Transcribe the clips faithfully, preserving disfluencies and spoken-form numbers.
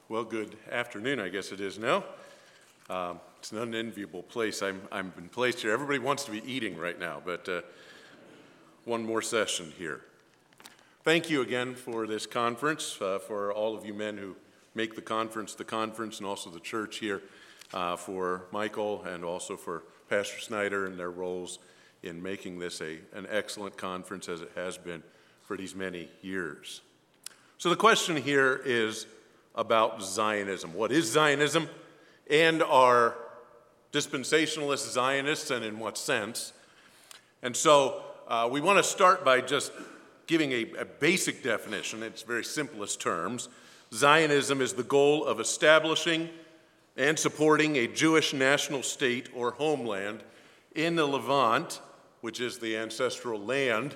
Well, good afternoon, I guess it is now. Um, it's an unenviable place. I'm, I'm been placed here. Everybody wants to be eating right now, but uh, one more session here. Thank you again for this conference, uh, for all of you men who make the conference the conference, and also the church here, uh, for Michael and also for Pastor Snyder and their roles in making this a, an excellent conference as it has been for these many years. So the question here is about Zionism. What is Zionism? And are dispensationalists Zionists, and in what sense? And so uh, we want to start by just giving a, a basic definition. It's very simplest terms. Zionism is the goal of establishing and supporting a Jewish national state or homeland in the Levant, which is the ancestral land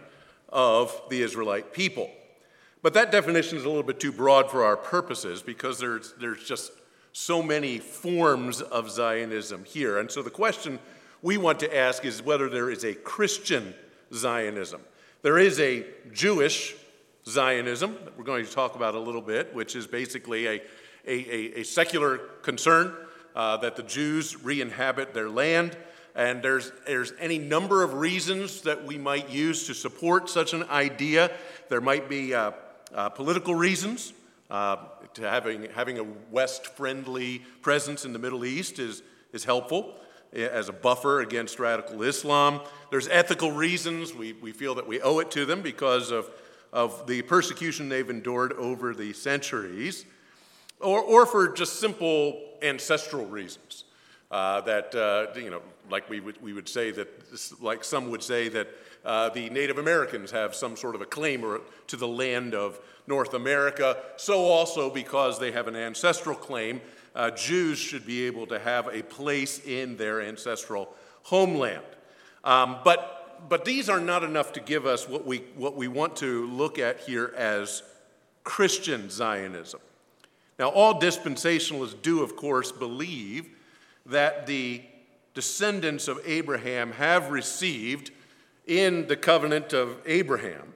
of the Israelite people. But that definition is a little bit too broad for our purposes because there's, there's just so many forms of Zionism here. And so the question we want to ask is whether there is a Christian Zionism. There is a Jewish Zionism that we're going to talk about a little bit, which is basically a, a, a, a secular concern uh, that the Jews re-inhabit their land. And there's, there's any number of reasons that we might use to support such an idea. There might be uh, Uh, political reasons. Uh, to having, having a West-friendly presence in the Middle East is, is helpful as a buffer against radical Islam. There's ethical reasons. We, we feel that we owe it to them because of, of the persecution they've endured over the centuries, or, or for just simple ancestral reasons. Uh, that, uh, you know, like we would, we would say that, like some would say that uh, the Native Americans have some sort of a claim or, to the land of North America. So also because they have an ancestral claim, uh, Jews should be able to have a place in their ancestral homeland. Um, but, but these are not enough to give us what we, what we want to look at here as Christian Zionism. Now, all dispensationalists do, of course, believe that the descendants of Abraham have received in the covenant of Abraham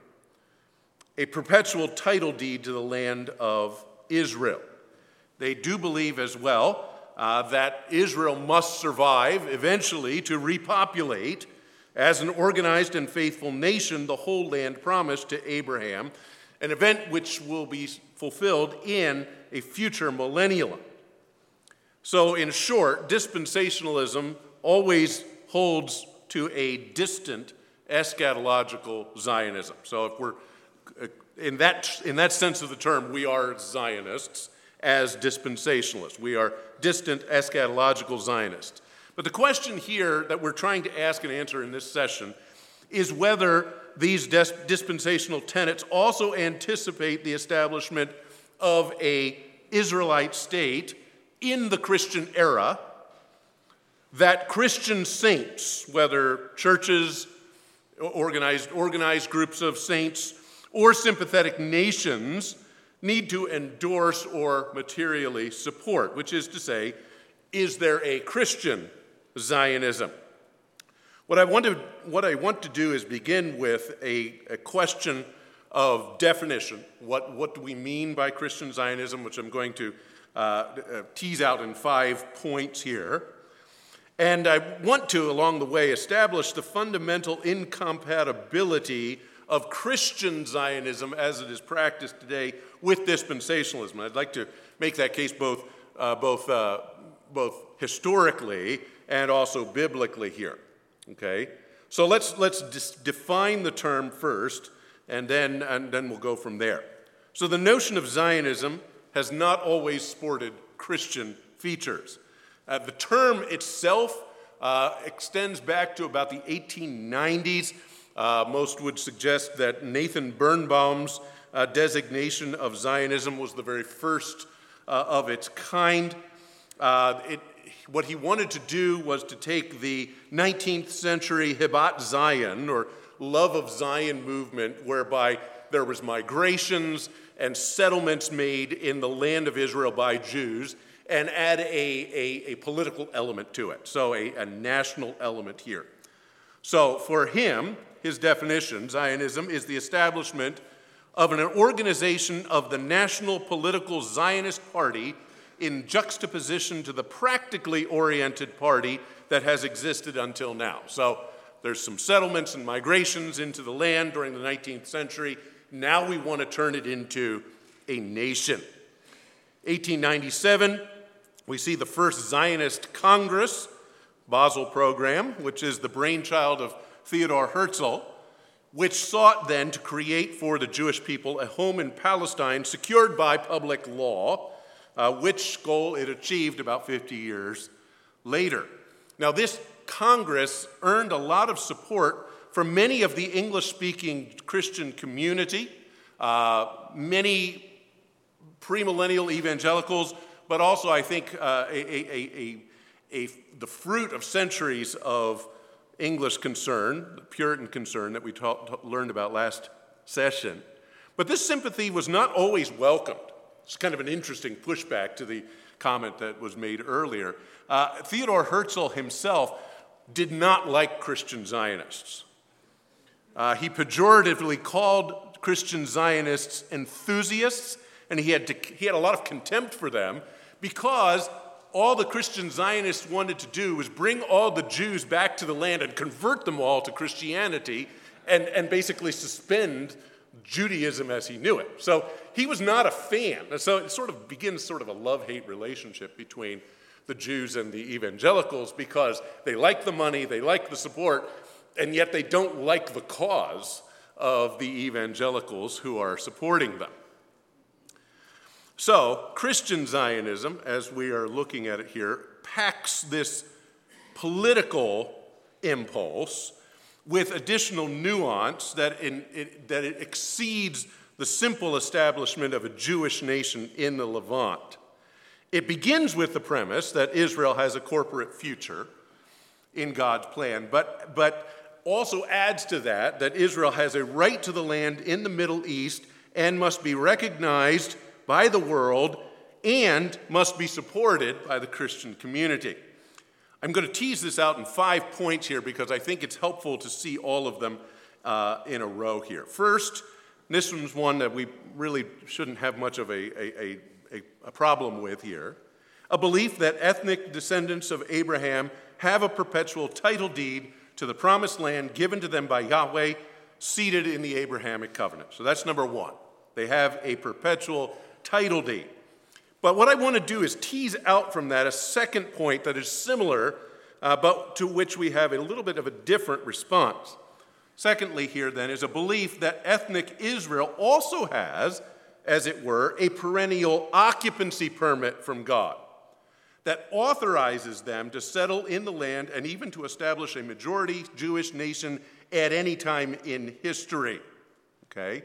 a perpetual title deed to the land of Israel. They do believe as well uh, that Israel must survive eventually to repopulate as an organized and faithful nation the whole land promised to Abraham, an event which will be fulfilled in a future millennium. So in short, dispensationalism always holds to a distant eschatological Zionism. So if we're, in that, in that sense of the term, we are Zionists as dispensationalists. We are distant eschatological Zionists. But the question here that we're trying to ask and answer in this session is whether these dis- dispensational tenets also anticipate the establishment of an Israelite state in the Christian era, that Christian saints, whether churches, organized, organized groups of saints, or sympathetic nations, need to endorse or materially support, which is to say, is there a Christian Zionism? What I want to, what I want to do is begin with a, a question of definition. What, what do we mean by Christian Zionism, which I'm going to Uh, uh, tease out in five points here. And I want to, along the way, establish the fundamental incompatibility of Christian Zionism as it is practiced today with dispensationalism. I'd like to make that case both, uh, both, uh, both historically and also biblically here. Okay? So let's, let's dis- define the term first, and then, and then we'll go from there. So the notion of Zionism has not always sported Christian features. Uh, the term itself uh, extends back to about the eighteen nineties. Uh, most would suggest that Nathan Birnbaum's uh, designation of Zionism was the very first uh, of its kind. Uh, it, what he wanted to do was to take the nineteenth century Hebat Zion, or love of Zion movement, whereby there was migrations and settlements made in the land of Israel by Jews, and add a, a, a political element to it, so a, a national element here. So for him, his definition, Zionism, is the establishment of an organization of the National Political Zionist Party in juxtaposition to the practically oriented party that has existed until now. So there's some settlements and migrations into the land during the nineteenth century. Now we want to turn it into a nation. eighteen ninety-seven, we see the first Zionist Congress, Basel Program, which is the brainchild of Theodor Herzl, which sought then to create for the Jewish people a home in Palestine secured by public law, uh, which goal it achieved about fifty years later. Now, this Congress earned a lot of support from many of the English-speaking Christian community, uh, many premillennial evangelicals, but also, I think, uh, a, a, a, a, the fruit of centuries of English concern, the Puritan concern that we ta- learned about last session. But this sympathy was not always welcomed. It's kind of an interesting pushback to the comment that was made earlier. Uh, Theodor Herzl himself did not like Christian Zionists. Uh, he pejoratively called Christian Zionists enthusiasts, and he had, to, he had a lot of contempt for them because all the Christian Zionists wanted to do was bring all the Jews back to the land and convert them all to Christianity and, and basically suspend Judaism as he knew it. So he was not a fan. And so it sort of begins sort of a love-hate relationship between the Jews and the evangelicals because they like the money, they like the support, and yet they don't like the cause of the evangelicals who are supporting them. So Christian Zionism, as we are looking at it here, packs this political impulse with additional nuance that, in, it, that it exceeds the simple establishment of a Jewish nation in the Levant. It begins with the premise that Israel has a corporate future in God's plan, but, but also adds to that that Israel has a right to the land in the Middle East and must be recognized by the world and must be supported by the Christian community. I'm going to tease this out in five points here because I think it's helpful to see all of them uh, in a row here. First, this one's one that we really shouldn't have much of a, a, a, a problem with here. A belief that ethnic descendants of Abraham have a perpetual title deed to the promised land given to them by Yahweh, seated in the Abrahamic covenant. So that's number one. They have a perpetual title deed. But what I want to do is tease out from that a second point that is similar, uh, but to which we have a little bit of a different response. Secondly, here then is a belief that ethnic Israel also has, as it were, a perennial occupancy permit from God that authorizes them to settle in the land and even to establish a majority Jewish nation at any time in history. Okay?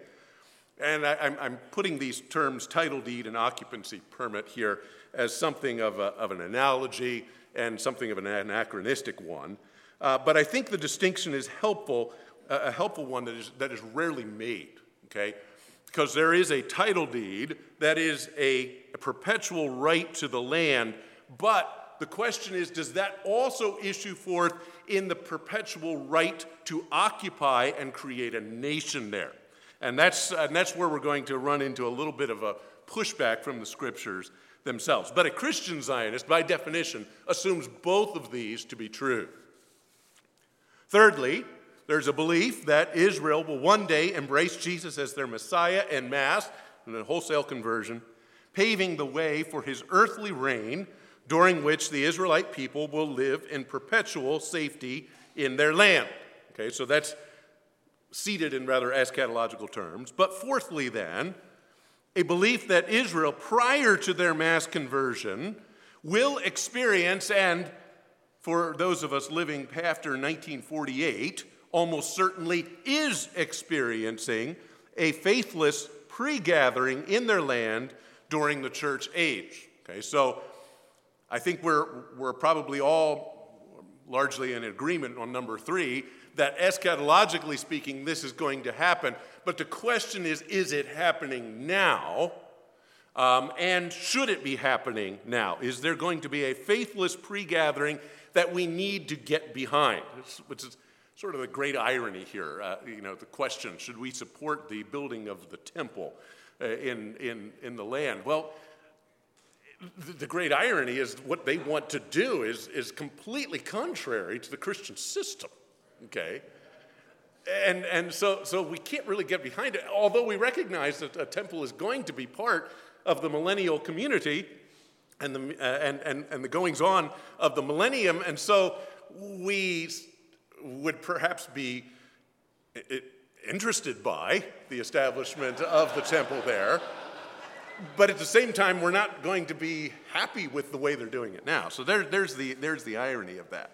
And I, I'm, I'm putting these terms, title deed and occupancy permit, here as something of, a, of an analogy and something of an anachronistic one. Uh, but I think the distinction is helpful, uh, a helpful one that is, that is rarely made, okay? Because there is a title deed that is a, a perpetual right to the land, but the question is, does that also issue forth in the perpetual right to occupy and create a nation there? And that's, and that's where we're going to run into a little bit of a pushback from the scriptures themselves. But a Christian Zionist, by definition, assumes both of these to be true. Thirdly, there's a belief that Israel will one day embrace Jesus as their Messiah en masse, in a wholesale conversion, paving the way for his earthly reign, during which the Israelite people will live in perpetual safety in their land. Okay, so that's seated in rather eschatological terms. But fourthly, then, a belief that Israel, prior to their mass conversion, will experience, and for those of us living after nineteen forty-eight, almost certainly is experiencing a faithless pre-gathering in their land during the church age. Okay, so I think we're, we're probably all largely in agreement on number three, that eschatologically speaking, this is going to happen. But the question is, is it happening now? Um, and should it be happening now? Is there going to be a faithless pre-gathering that we need to get behind? Which is sort of the great irony here. Uh, you know, the question, should we support the building of the temple uh, in, in, in the land? Well, the, the great irony is what they want to do is, is completely contrary to the Christian system, okay? And, and so, so we can't really get behind it, although we recognize that a temple is going to be part of the millennial community and the, uh, and, and, and the goings-on of the millennium, and so we would perhaps be interested by the establishment of the temple there, but at the same time, we're not going to be happy with the way they're doing it now. So there, there's, the, there's the irony of that.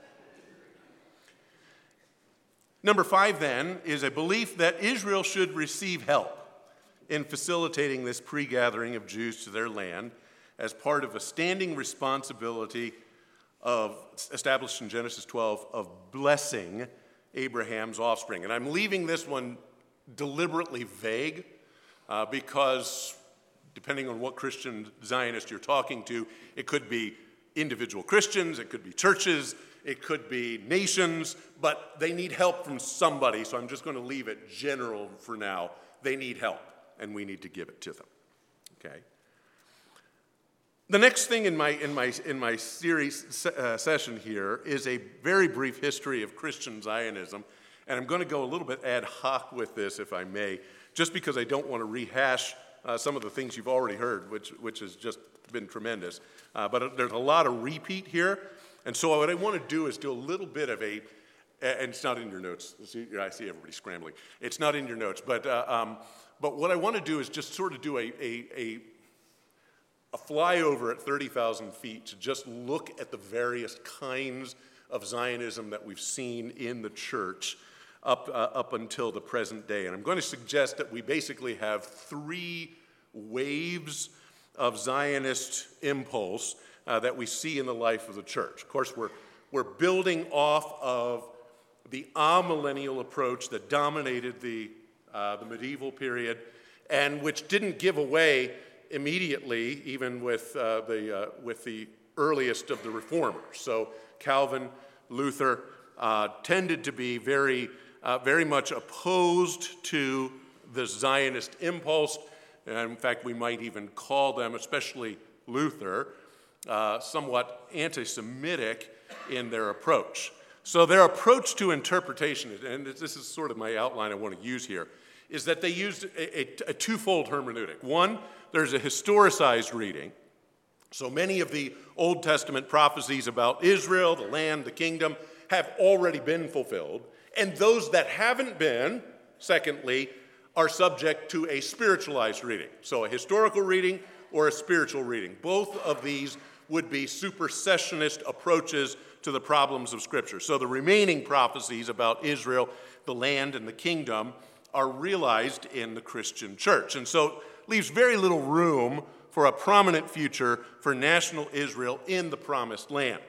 Number five, then, is a belief that Israel should receive help in facilitating this pre-gathering of Jews to their land as part of a standing responsibility of, established in Genesis twelve, of blessing Abraham's offspring. And I'm leaving this one deliberately vague uh, because depending on what Christian Zionist you're talking to, it could be individual Christians, it could be churches, it could be nations, but they need help from somebody, so I'm just going to leave it general for now. They need help, and we need to give it to them, okay? The next thing in my, in my, in my series uh, session here is a very brief history of Christian Zionism, and I'm going to go a little bit ad hoc with this, if I may, just because I don't want to rehash uh, some of the things you've already heard, which, which has just been tremendous. Uh, but there's a lot of repeat here, and so what I want to do is do a little bit of a, and it's not in your notes. See, I see everybody scrambling. It's not in your notes, but uh, um, but what I want to do is just sort of do a a, a a flyover at thirty thousand feet to just look at the various kinds of Zionism that we've seen in the church up, uh, up until the present day. And I'm going to suggest that we basically have three waves of Zionist impulse uh, that we see in the life of the church. Of course, we're, we're building off of the amillennial approach that dominated the, uh, the medieval period and which didn't give away immediately, even with, uh, the, uh, with the earliest of the reformers. So Calvin, Luther uh, tended to be very, uh, very much opposed to the Zionist impulse. And in fact, we might even call them, especially Luther, uh, somewhat anti-Semitic in their approach. So their approach to interpretation, and this is sort of my outline I want to use here, is that they used a, a, a twofold hermeneutic. One, there's a historicized reading. So many of the Old Testament prophecies about Israel, the land, the kingdom, have already been fulfilled. And those that haven't been, secondly, are subject to a spiritualized reading. So a historical reading or a spiritual reading. Both of these would be supersessionist approaches to the problems of Scripture. So the remaining prophecies about Israel, the land, and the kingdom are realized in the Christian church. And so leaves very little room for a prominent future for national Israel in the Promised Land.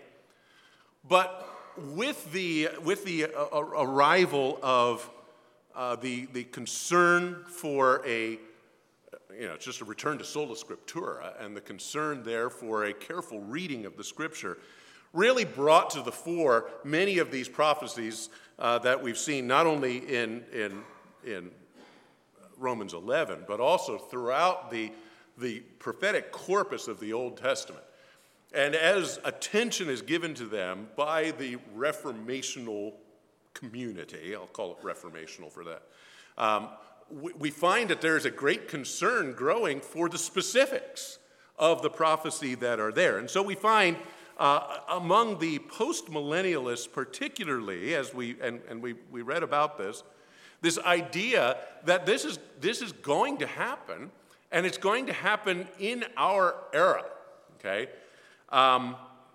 But with the, with the uh, arrival of uh, the, the concern for a, you know, it's just a return to sola scriptura, and the concern there for a careful reading of the Scripture really brought to the fore many of these prophecies uh, that we've seen not only in, in, in Romans eleven, but also throughout the, the prophetic corpus of the Old Testament. And as attention is given to them by the reformational community, I'll call it reformational for that, um, we, we find that there's a great concern growing for the specifics of the prophecy that are there. And so we find uh, among the post-millennialists particularly, as we, and, and we, we read about this, this idea that this is, this is going to happen, and it's going to happen in our era, okay? Um,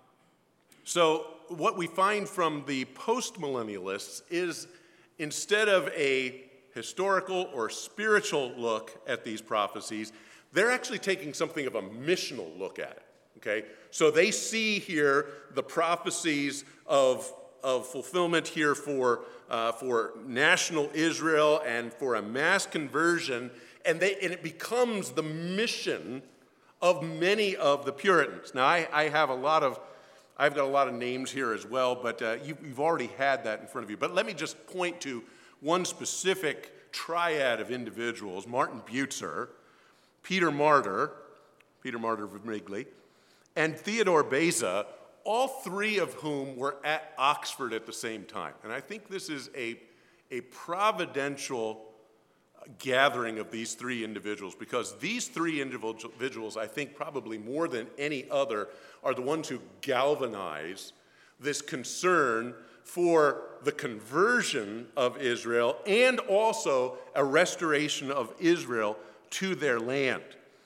so what we find from the post-millennialists is instead of a historical or spiritual look at these prophecies, they're actually taking something of a missional look at it, okay? So they see here the prophecies of, of fulfillment here for Uh, for national Israel and for a mass conversion, and, they, and it becomes the mission of many of the Puritans. Now, I, I have a lot of I've got a lot of names here as well, but uh, you, you've already had that in front of you. But let me just point to one specific triad of individuals: Martin Butzer, Peter Martyr, Peter Martyr of Wrigley, and Theodore Beza, all three of whom were at Oxford at the same time. And I think this is a, a providential gathering of these three individuals, because these three individuals, I think probably more than any other, are the ones who galvanize this concern for the conversion of Israel and also a restoration of Israel to their land.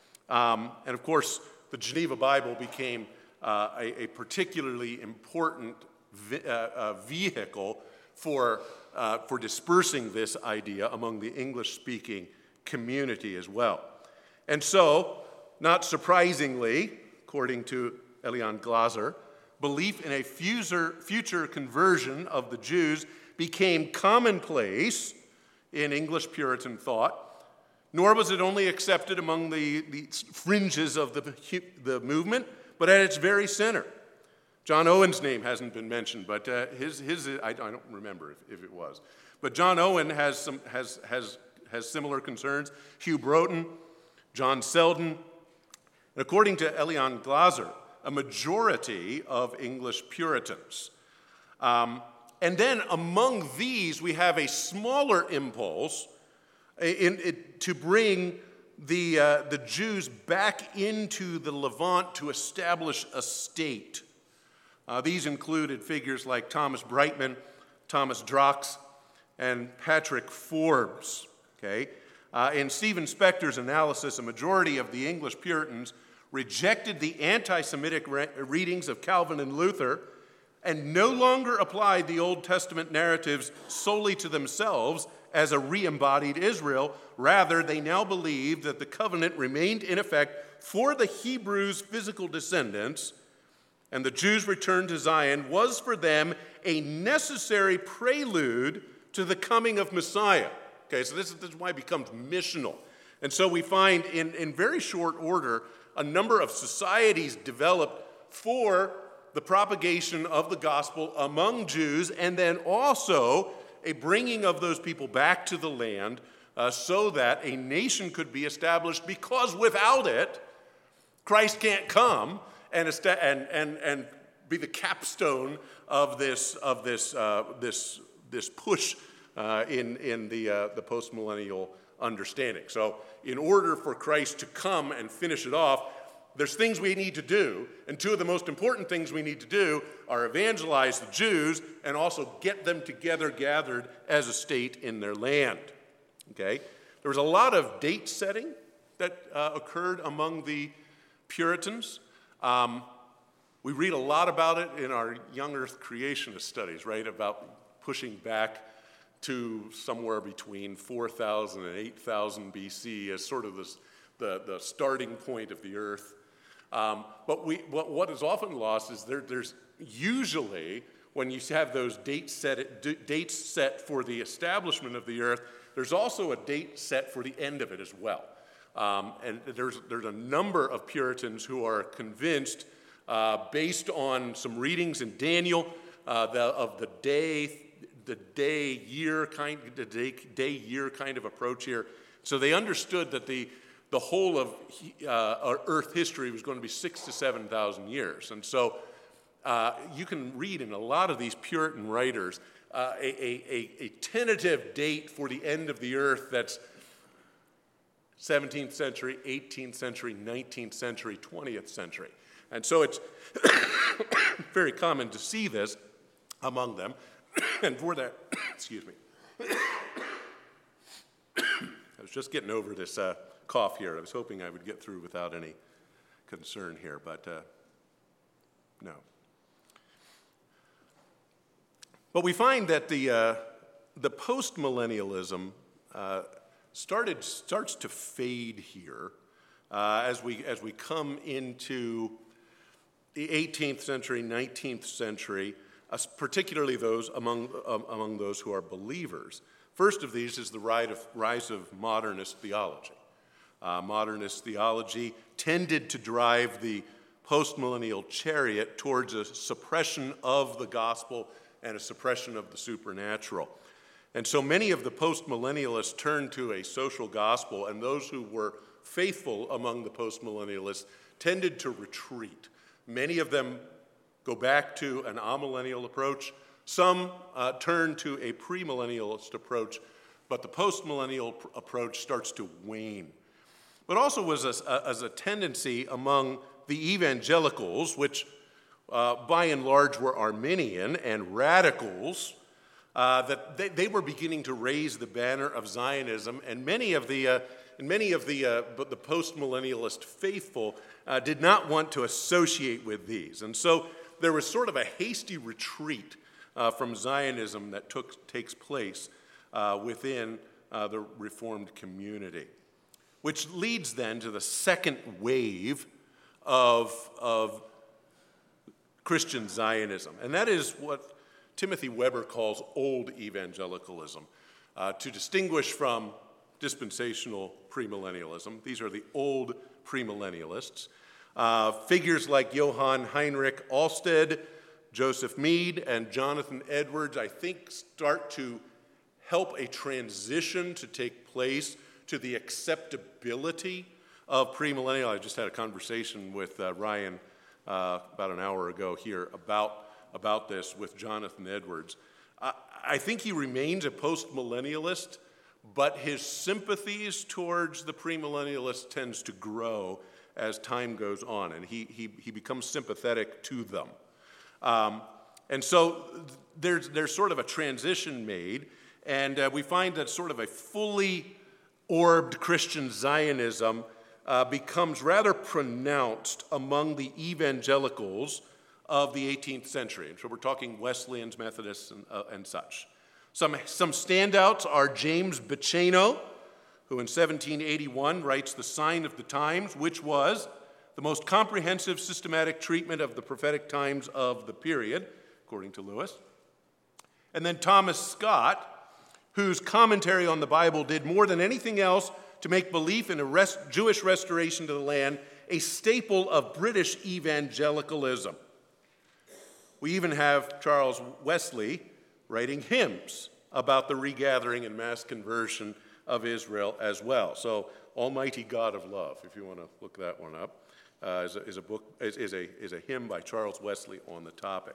Um, and of course, the Geneva Bible became uh, a, a particularly important vi- uh, uh, vehicle for, uh, for dispersing this idea among the English-speaking community as well. And so, not surprisingly, according to Elian Glaser, belief in a future, future conversion of the Jews became commonplace in English Puritan thought, nor was it only accepted among the, the fringes of the, the movement, but at its very center. John Owen's name hasn't been mentioned, but uh, his, his I, I don't remember if, if it was. But John Owen has, some, has, has, has similar concerns. Hugh Broughton, John Selden. And according to Elian Glaser, a majority of English Puritans. Um, and then among these, we have a smaller impulse in, in, to bring the, uh, the Jews back into the Levant to establish a state. Uh, these included figures like Thomas Brightman, Thomas Drax, and Patrick Forbes. Okay? Uh, in Stephen Spector's analysis, a majority of the English Puritans rejected the anti-Semitic re- readings of Calvin and Luther and no longer applied the Old Testament narratives solely to themselves as a re-embodied Israel. Rather, they now believed that the covenant remained in effect for the Hebrews' physical descendants, and the Jews' return to Zion was for them a necessary prelude to the coming of Messiah. Okay, so this is, this is why it becomes missional. And so we find in, in very short order a number of societies developed for the propagation of the gospel among Jews, and then also a bringing of those people back to the land uh, so that a nation could be established, because without it, Christ can't come and, and, and, and be the capstone of this, of this, uh, this, this push uh, in, in the, uh, the postmillennial understanding. So in order for Christ to come and finish it off, there's things we need to do, and two of the most important things we need to do are evangelize the Jews and also get them together, gathered as a state in their land. Okay? There was a lot of date setting that uh, occurred among the Puritans. Um, we read a lot about it in our young earth creationist studies, right, about pushing back to somewhere between four thousand and eight thousand B C as sort of this, the, the starting point of the earth. Um, but we, what, what is often lost is there, there's usually, when you have those dates set, d- dates set for the establishment of the earth, there's also a date set for the end of it as well. Um, and there's, there's a number of Puritans who are convinced, uh, based on some readings in Daniel, uh, the, of the day, the day year kind, the day, day year kind of approach here. So they understood that the the whole of uh, Earth history was going to be six to seven thousand years, and so uh, you can read in a lot of these Puritan writers uh, a, a, a tentative date for the end of the earth that's seventeenth century, eighteenth century, nineteenth century, twentieth century. And so it's very common to see this among them. And for that, excuse me, I was just getting over this uh, cough here. I was hoping I would get through without any concern here, but uh, no. But we find that the, uh, the post-millennialism uh, started, starts to fade here uh, as, we, as we come into the eighteenth century, nineteenth century, uh, particularly those among, um, among those who are believers. First of these is the rise of, rise of modernist theology. Uh, modernist theology tended to drive the postmillennial chariot towards a suppression of the gospel and a suppression of the supernatural. And so many of the postmillennialists turned to a social gospel, and those who were faithful among the postmillennialists tended to retreat. Many of them go back to an amillennial approach. Some uh, turn to a premillennialist approach, but the postmillennial pr- approach starts to wane. But also was a, a, as a tendency among the evangelicals, which uh, by and large were Arminian, and radicals, uh, that they, they were beginning to raise the banner of Zionism, and many of the uh, and many of the uh, the postmillennialist faithful uh, did not want to associate with these, and so there was sort of a hasty retreat uh, from Zionism that took takes place uh, within uh, the Reformed community, which leads then to the second wave of, of Christian Zionism. And that is what Timothy Weber calls old evangelicalism. Uh, to distinguish from dispensational premillennialism, these are the old premillennialists. Uh, figures like Johann Heinrich Alsted, Joseph Mead, and Jonathan Edwards, I think, start to help a transition to take place to the acceptability of premillennial. I just had a conversation with uh, Ryan uh, about an hour ago here about, about this with Jonathan Edwards. I, I think he remains a postmillennialist, but his sympathies towards the premillennialists tends to grow as time goes on, and he, he, he becomes sympathetic to them. Um, and so there's, there's sort of a transition made, and uh, we find that sort of a fully orbed Christian Zionism uh, becomes rather pronounced among the evangelicals of the eighteenth century. And so we're talking Wesleyans, Methodists, and, uh, and such. Some, some standouts are James Baceno, who in seventeen eighty-one writes The Sign of the Times, which was the most comprehensive systematic treatment of the prophetic times of the period, according to Lewis. And then Thomas Scott, whose commentary on the Bible did more than anything else to make belief in a rest, Jewish restoration to the land a staple of British evangelicalism. We even have Charles Wesley writing hymns about the regathering and mass conversion of Israel as well. So, Almighty God of Love, if you want to look that one up, uh, is, a, is a book is, is a is a hymn by Charles Wesley on the topic.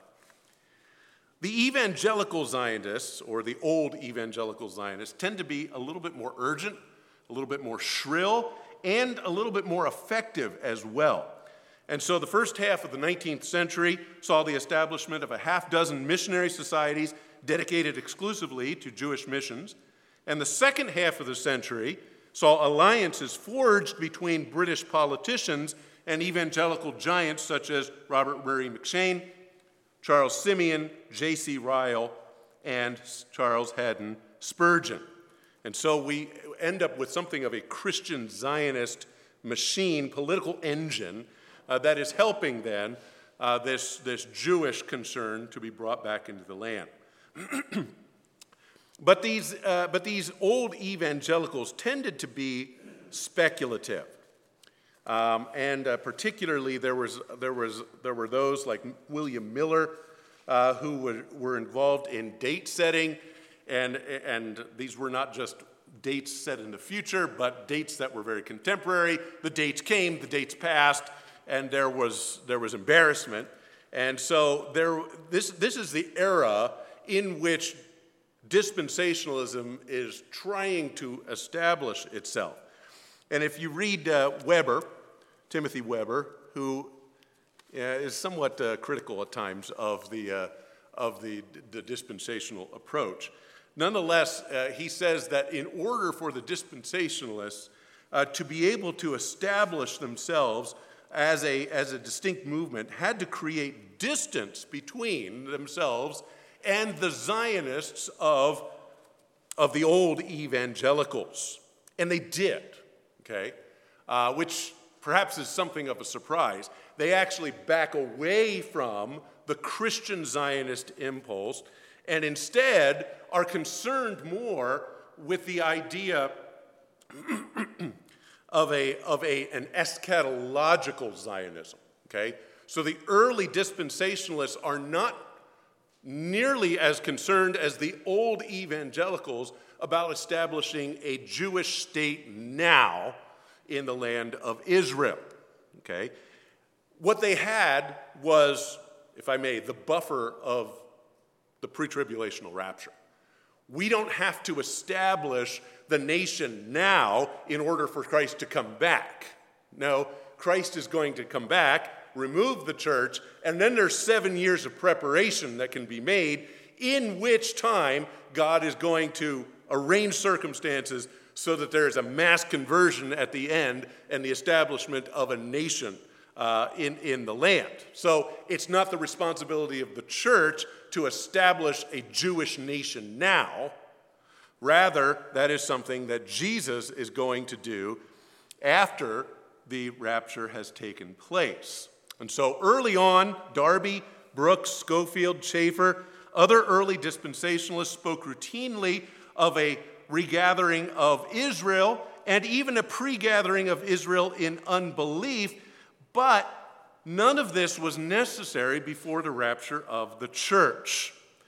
The evangelical Zionists, or the old evangelical Zionists, tend to be a little bit more urgent, a little bit more shrill, and a little bit more effective as well. And so the first half of the nineteenth century saw the establishment of a half dozen missionary societies dedicated exclusively to Jewish missions. And the second half of the century saw alliances forged between British politicians and evangelical giants such as Robert Murray McCheyne, Charles Simeon, J C Ryle, and Charles Haddon Spurgeon. And so we end up with something of a Christian Zionist machine, political engine, uh, that is helping then uh, this, this Jewish concern to be brought back into the land. But these, uh, but these old evangelicals tended to be speculative. Um, and uh, particularly there was there was there were those like William Miller uh, who were, were involved in date setting, and and these were not just dates set in the future, but dates that were very contemporary. The dates came, the dates passed, and there was there was embarrassment. And so there this this is the era in which dispensationalism is trying to establish itself. And if you read uh, Weber, Timothy Weber, who uh, is somewhat uh, critical at times of the uh, of the, the dispensational approach, nonetheless, uh, he says that in order for the dispensationalists uh, to be able to establish themselves as a as a distinct movement, had to create distance between themselves and the Zionists of of the old evangelicals, and they did. Okay, uh, which perhaps is something of a surprise. They actually back away from the Christian Zionist impulse and instead are concerned more with the idea of a of a an eschatological Zionism. Okay? So the early dispensationalists are not nearly as concerned as the old evangelicals about establishing a Jewish state now in the land of Israel. Okay? What they had was, if I may, the buffer of the pre-tribulational rapture. We don't have to establish the nation now in order for Christ to come back. No, Christ is going to come back, remove the church, and then there's seven years of preparation that can be made, in which time God is going to arrange circumstances so that there is a mass conversion at the end and the establishment of a nation uh, in, in the land. So it's not the responsibility of the church to establish a Jewish nation now. Rather, that is something that Jesus is going to do after the rapture has taken place. And so early on, Darby, Brooks, Schofield, Schaeffer, other early dispensationalists spoke routinely of a regathering of Israel and even a pre-gathering of Israel in unbelief, but none of this was necessary before the rapture of the church.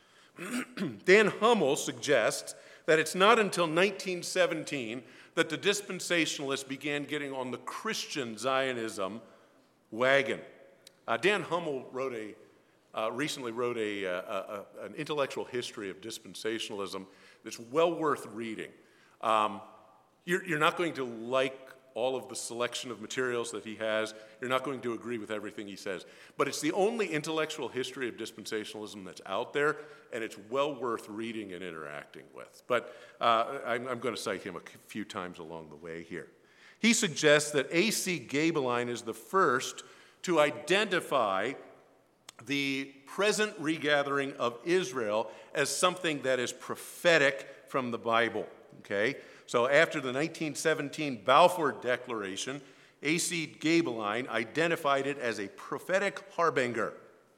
Dan Hummel suggests that it's not until nineteen seventeen that the dispensationalists began getting on the Christian Zionism wagon. Uh, Dan Hummel wrote a, uh, recently wrote a, a, a, an intellectual history of dispensationalism that's well worth reading. Um, you're, you're not going to like all of the selection of materials that he has. You're not going to agree with everything he says. But it's the only intellectual history of dispensationalism that's out there, and it's well worth reading and interacting with. But uh, I'm, I'm going to cite him a few times along the way here. He suggests that A C Gaebelein is the first to identify the present regathering of Israel as something that is prophetic from the Bible. Okay? So after the nineteen seventeen Balfour Declaration, A C Gaebelein identified it as a prophetic harbinger.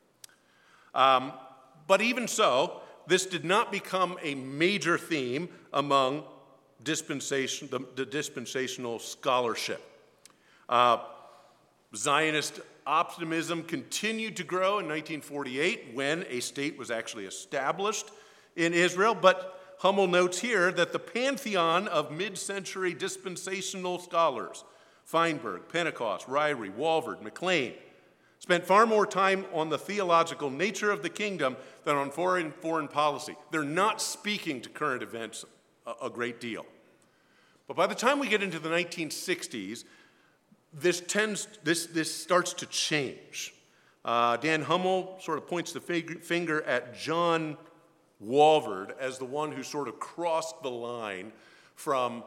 Um, but even so, this did not become a major theme among dispensation, the, the dispensational scholarship. Uh, Zionist optimism continued to grow in nineteen forty-eight when a state was actually established in Israel, but Hummel notes here that the pantheon of mid-century dispensational scholars, Feinberg, Pentecost, Ryrie, Walvoord, McLean, spent far more time on the theological nature of the kingdom than on foreign foreign policy. They're not speaking to current events a, a great deal. But by the time we get into the nineteen sixties, this tends this this starts to change. Uh, Dan Hummel sort of points the fig- finger at John Walvoord as the one who sort of crossed the line from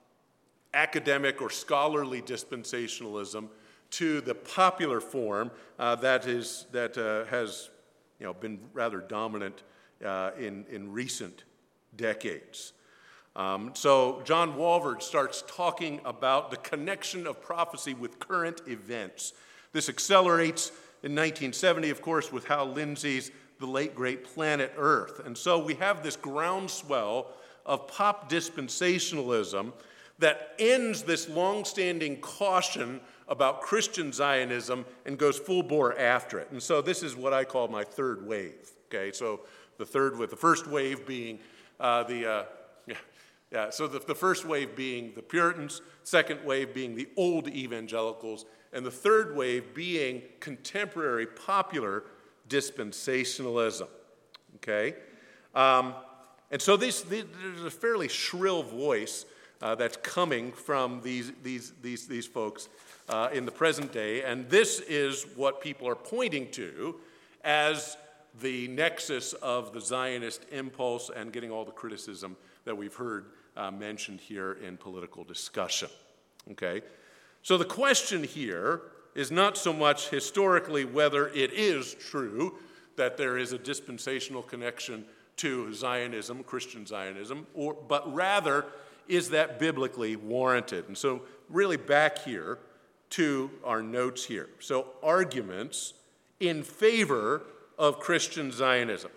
academic or scholarly dispensationalism to the popular form uh, that is that uh, has you know been rather dominant uh, in in recent decades. Um, so John Walvoord starts talking about the connection of prophecy with current events. This accelerates in nineteen seventy, of course, with Hal Lindsey's The Late Great Planet Earth. And so we have this groundswell of pop dispensationalism that ends this long-standing caution about Christian Zionism and goes full bore after it. And so this is what I call my third wave. Okay, so the third with the first wave being uh, the uh, yeah, yeah. So the, the first wave being the Puritans, second wave being the old evangelicals, and the third wave being contemporary popular dispensationalism. Okay, um, and so this, this, there's a fairly shrill voice uh, that's coming from these these these these folks uh, in the present day, and this is what people are pointing to as the nexus of the Zionist impulse and getting all the criticism that we've heard uh, mentioned here in political discussion. Okay, so the question here is not so much historically whether it is true that there is a dispensational connection to Zionism, Christian Zionism, or, but rather, is that biblically warranted? And so really back here to our notes here. So arguments in favor of Christian Zionism.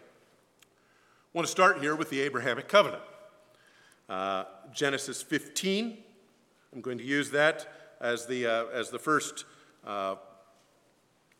I want to start here with the Abrahamic covenant. Uh, Genesis fifteen, I'm going to use that as the, uh, as the first Uh,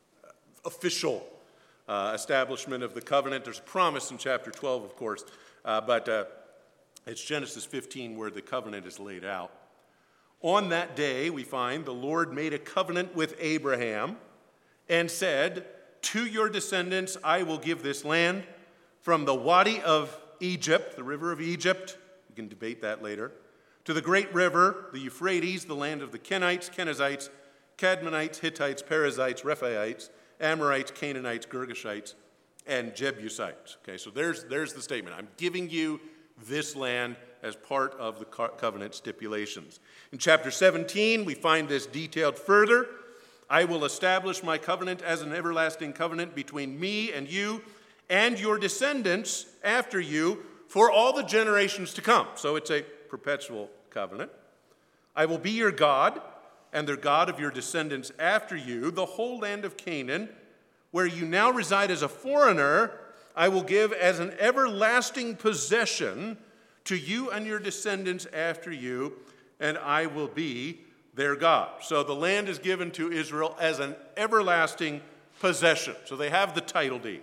official uh, establishment of the covenant. There's a promise in chapter twelve, of course, uh, but uh, it's Genesis fifteen where the covenant is laid out. On that day, we find the Lord made a covenant with Abraham and said, "To your descendants I will give this land, from the Wadi of Egypt," the river of Egypt, we can debate that later, "to the great river, the Euphrates, the land of the Kenites, Kenizzites, Cadmonites, Hittites, Perizzites, Rephaites, Amorites, Canaanites, Girgashites, and Jebusites." Okay, so there's, there's the statement. I'm giving you this land as part of the covenant stipulations. In chapter seventeen, we find this detailed further. "I will establish my covenant as an everlasting covenant between me and you and your descendants after you for all the generations to come." So it's a perpetual covenant. "I will be your God and the God of your descendants after you. The whole land of Canaan, where you now reside as a foreigner, I will give as an everlasting possession to you and your descendants after you, and I will be their God." So the land is given to Israel as an everlasting possession. So they have the title deed.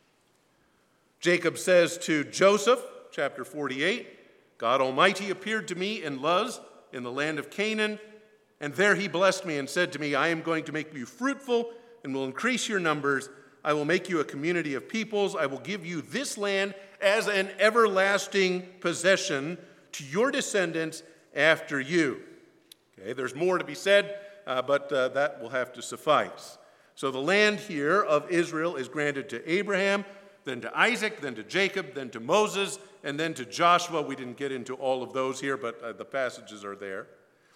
Jacob says to Joseph, chapter forty-eight, "God Almighty appeared to me in Luz, in the land of Canaan, and there he blessed me and said to me, I am going to make you fruitful and will increase your numbers. I will make you a community of peoples. I will give you this land as an everlasting possession to your descendants after you." Okay, there's more to be said, uh, but uh, that will have to suffice. So the land here of Israel is granted to Abraham, then to Isaac, then to Jacob, then to Moses, and then to Joshua. We didn't get into all of those here, but uh, the passages are there,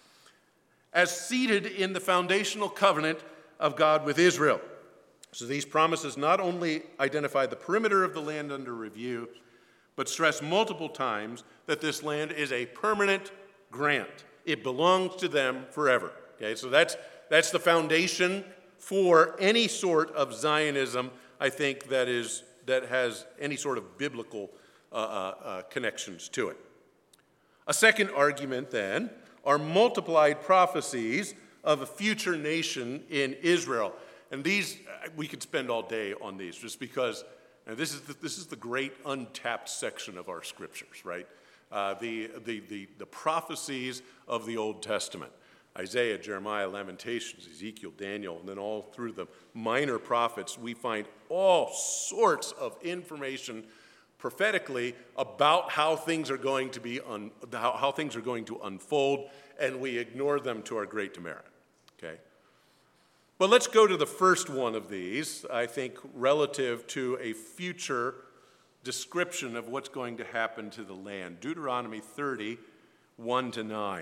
as seated in the foundational covenant of God with Israel. So these promises not only identify the perimeter of the land under review, but stress multiple times that this land is a permanent grant. It belongs to them forever. Okay, so that's, that's the foundation for any sort of Zionism, I think, that is that has any sort of biblical uh, uh, uh, connections to it. A second argument, then, are multiplied prophecies of a future nation in Israel. And these, we could spend all day on these, just because and this is the, this is the great untapped section of our scriptures, right? Uh, the, the, the, the prophecies of the Old Testament. Isaiah, Jeremiah, Lamentations, Ezekiel, Daniel, and then all through the minor prophets, we find all sorts of information prophetically about how things are going to be un, how, how things are going to unfold, and we ignore them to our great demerit. Okay. But let's go to the first one of these, I think, relative to a future description of what's going to happen to the land. Deuteronomy thirty, one to nine.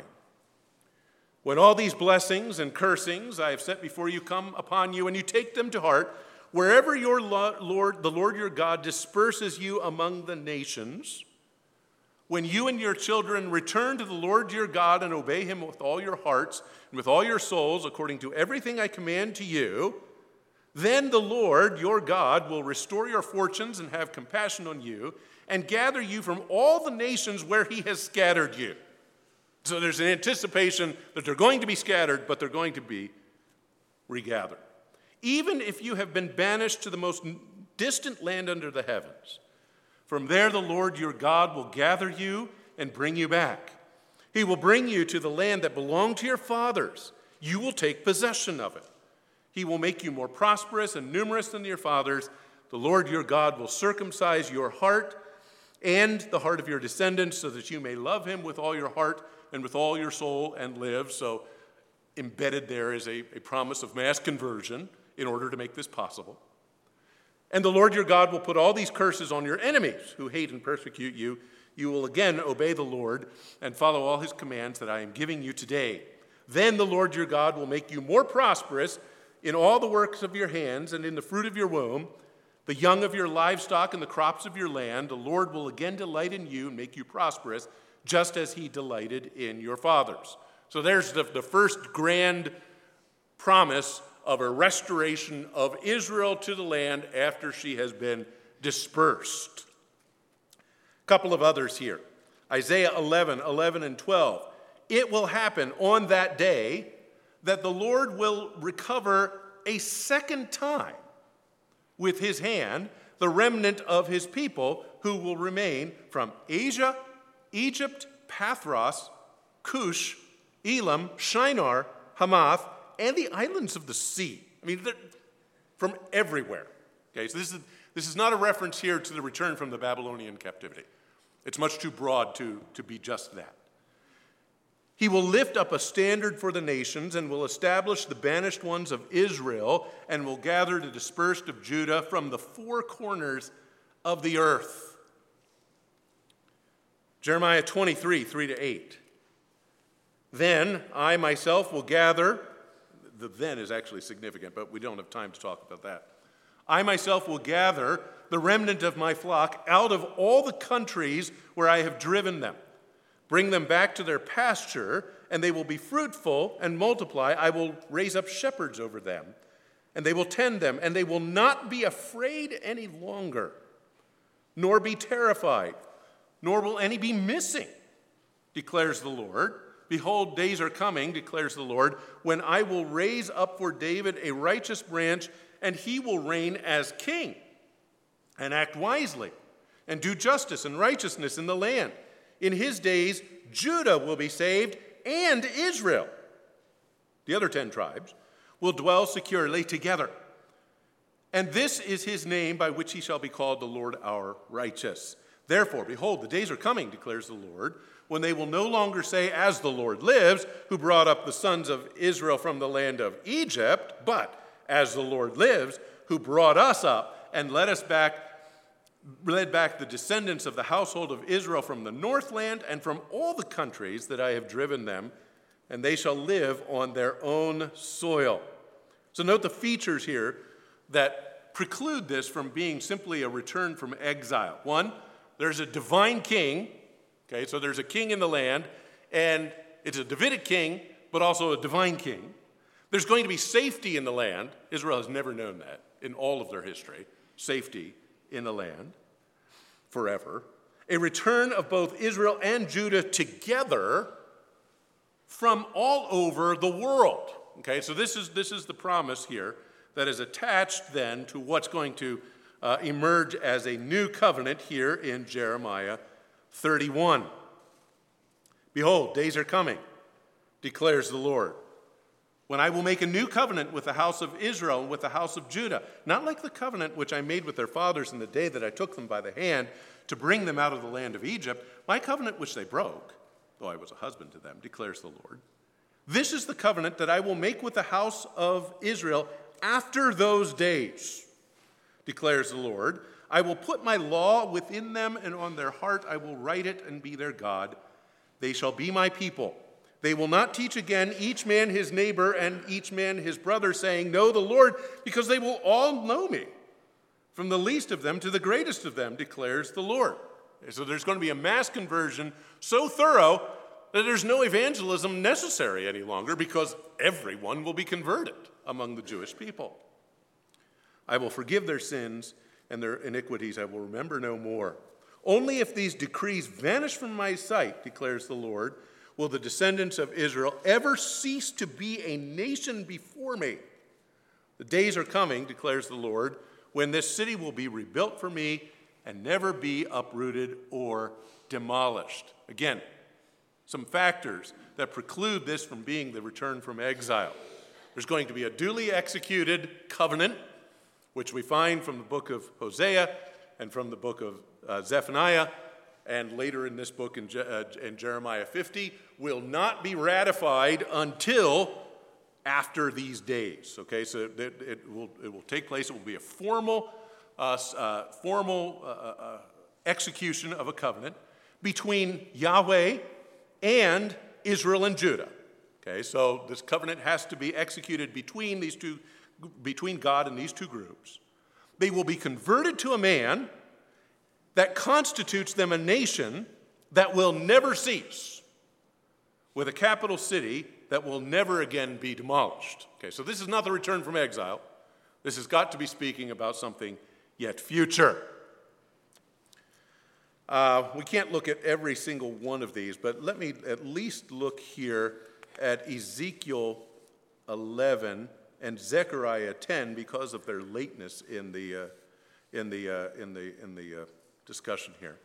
"When all these blessings and cursings I have set before you come upon you, and you take them to heart, wherever your Lord, the Lord your God disperses you among the nations, when you and your children return to the Lord your God and obey him with all your hearts and with all your souls, according to everything I command to you, then the Lord your God will restore your fortunes and have compassion on you and gather you from all the nations where he has scattered you." So there's an anticipation that they're going to be scattered, but they're going to be regathered. "Even if you have been banished to the most distant land under the heavens, from there the Lord your God will gather you and bring you back. He will bring you to the land that belonged to your fathers. You will take possession of it. He will make you more prosperous and numerous than your fathers. The Lord your God will circumcise your heart and the heart of your descendants, so that you may love him with all your heart and with all your soul and live." So embedded there is a, a promise of mass conversion in order to make this possible. "And the Lord your God will put all these curses on your enemies who hate and persecute you. You will again obey the Lord and follow all his commands that I am giving you today. Then the Lord your God will make you more prosperous in all the works of your hands and in the fruit of your womb, the young of your livestock and the crops of your land. The Lord will again delight in you and make you prosperous, just as he delighted in your fathers." So there's the, the first grand promise of a restoration of Israel to the land after she has been dispersed. A couple of others here. Isaiah eleven, eleven and twelve. "It will happen on that day that the Lord will recover a second time with his hand the remnant of his people who will remain from Asia, Egypt, Pathros, Cush, Elam, Shinar, Hamath, and the islands of the sea. I mean, they're from everywhere. Okay, so this is, this is not a reference here to the return from the Babylonian captivity. It's much too broad to, to be just that. He will lift up a standard for the nations and will establish the banished ones of Israel and will gather the dispersed of Judah from the four corners of the earth. Jeremiah twenty-three, three to eight. Then I myself will gather, the then is actually significant, but we don't have time to talk about that. I myself will gather the remnant of my flock out of all the countries where I have driven them. Bring them back to their pasture, and they will be fruitful and multiply. I will raise up shepherds over them, and they will tend them, and they will not be afraid any longer, nor be terrified, nor will any be missing, declares the Lord. Behold, days are coming, declares the Lord, when I will raise up for David a righteous branch, and he will reign as king, and act wisely, and do justice and righteousness in the land. In his days, Judah will be saved, and Israel, the other ten tribes, will dwell securely together. And this is his name by which he shall be called the Lord our righteous. Therefore, behold, the days are coming, declares the Lord, when they will no longer say, as the Lord lives, who brought up the sons of Israel from the land of Egypt, but as the Lord lives, who brought us up and led us back led back the descendants of the household of Israel from the northland and from all the countries that I have driven them, and they shall live on their own soil. So note the features here that preclude this from being simply a return from exile. One, there's a divine king, okay, so there's a king in the land, and it's a Davidic king, but also a divine king. There's going to be safety in the land. Israel has never known that in all of their history, safety in the land forever. A return of both Israel and Judah together from all over the world. Okay, so this is, this is the promise here that is attached then to what's going to uh, emerge as a new covenant here in Jeremiah thirty-one. Behold, days are coming, declares the Lord, when I will make a new covenant with the house of Israel and with the house of Judah, not like the covenant which I made with their fathers in the day that I took them by the hand to bring them out of the land of Egypt, my covenant which they broke, though I was a husband to them, declares the Lord. This is the covenant that I will make with the house of Israel after those days, declares the Lord. I will put my law within them, and on their heart I will write it and be their God. They shall be my people. They will not teach again each man his neighbor and each man his brother, saying, know the Lord, because they will all know me, from the least of them to the greatest of them, declares the Lord. So there's going to be a mass conversion so thorough that there's no evangelism necessary any longer, because everyone will be converted among the Jewish people. I will forgive their sins, and their iniquities I will remember no more. Only if these decrees vanish from my sight, declares the Lord, will the descendants of Israel ever cease to be a nation before me. The days are coming, declares the Lord, when this city will be rebuilt for me and never be uprooted or demolished. Again, some factors that preclude this from being the return from exile. There's going to be a duly executed covenant, which we find from the book of Hosea and from the book of uh, Zephaniah, and later in this book in, Je- uh, in Jeremiah fifty, will not be ratified until after these days. Okay, so it, it, will, it will take place. It will be a formal, uh, uh, formal uh, uh, execution of a covenant between Yahweh and Israel and Judah. Okay, so this covenant has to be executed between these two, between God and these two groups. They will be converted to a man that constitutes them a nation that will never cease, with a capital city that will never again be demolished. Okay, so this is not the return from exile. This has got to be speaking about something yet future. Uh, we can't look at every single one of these, but let me at least look here at Ezekiel eleven and Zechariah ten because of their lateness in the, uh, in the, uh, in the, in the uh, discussion here.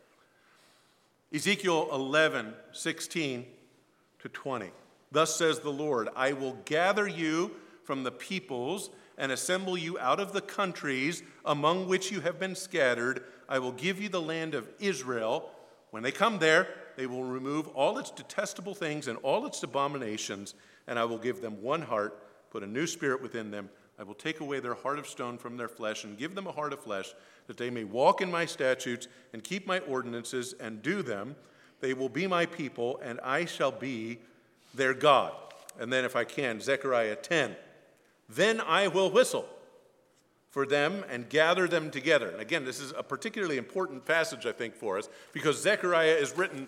Ezekiel eleven, sixteen to twenty. Thus says the Lord, I will gather you from the peoples and assemble you out of the countries among which you have been scattered. I will give you the land of Israel. When they come there, they will remove all its detestable things and all its abominations, and I will give them one heart, put a new spirit within them. I will take away their heart of stone from their flesh and give them a heart of flesh, that they may walk in my statutes and keep my ordinances and do them. They will be my people, and I shall be their God. And then if I can, Zechariah ten. Then I will whistle for them and gather them together. And again, this is a particularly important passage, I think, for us, because Zechariah is written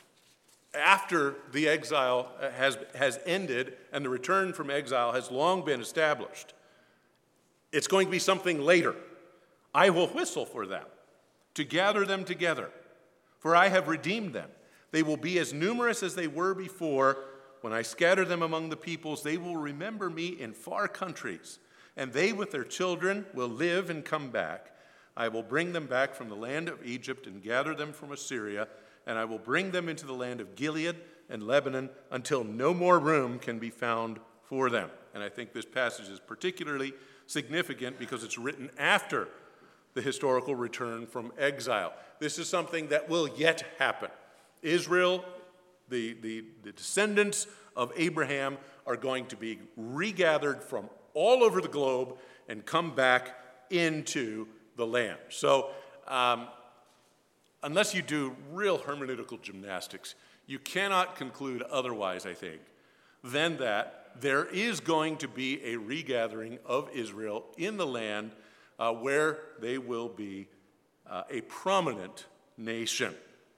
after the exile has, has ended and the return from exile has long been established. It's going to be something later. I will whistle for them to gather them together, for I have redeemed them. They will be as numerous as they were before. When I scatter them among the peoples, they will remember me in far countries, and they with their children will live and come back. I will bring them back from the land of Egypt and gather them from Assyria, and I will bring them into the land of Gilead and Lebanon until no more room can be found for them. And I think this passage is particularly significant because it's written after the historical return from exile. This is something that will yet happen. Israel, the, the, the descendants of Abraham, are going to be regathered from all over the globe and come back into the land. So um, unless you do real hermeneutical gymnastics, you cannot conclude otherwise, I think, than that there is going to be a regathering of Israel in the land uh, where they will be uh, a prominent nation.